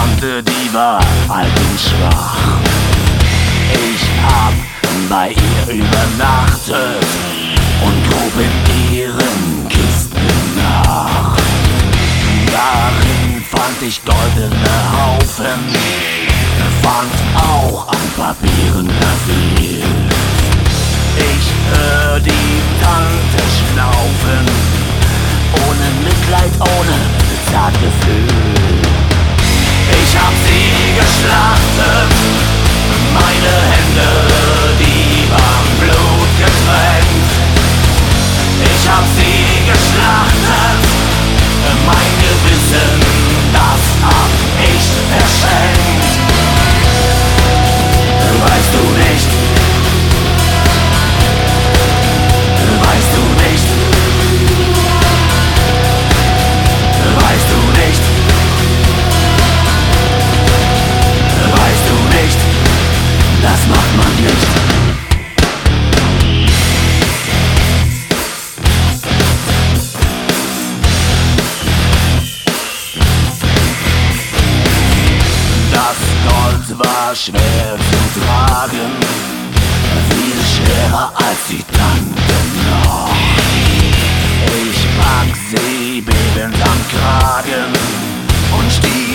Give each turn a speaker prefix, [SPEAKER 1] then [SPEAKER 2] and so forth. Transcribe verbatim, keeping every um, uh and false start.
[SPEAKER 1] Tante, die war alt und schwach. Ich hab bei ihr übernachtet und grub in ihren Kisten nach. Darin fand ich goldene Haufen, fand auch an Papieren viel. Ich hör die Tante schnaufen, ohne Mitleid, ohne Zartgefühl. Ich hab sie geschlachtet, meine Hände, die waren blutgetränkt. Ich hab sie geschlachtet, mein Gewissen, das hab ich verschenkt. Weißt du nicht, weißt du nicht, weißt du nicht, weißt du nicht, das macht man nicht. Das Gold war schwer zu tragen, viel schwerer als die Tante noch. Ich pack sie bebend am Kragen und stieg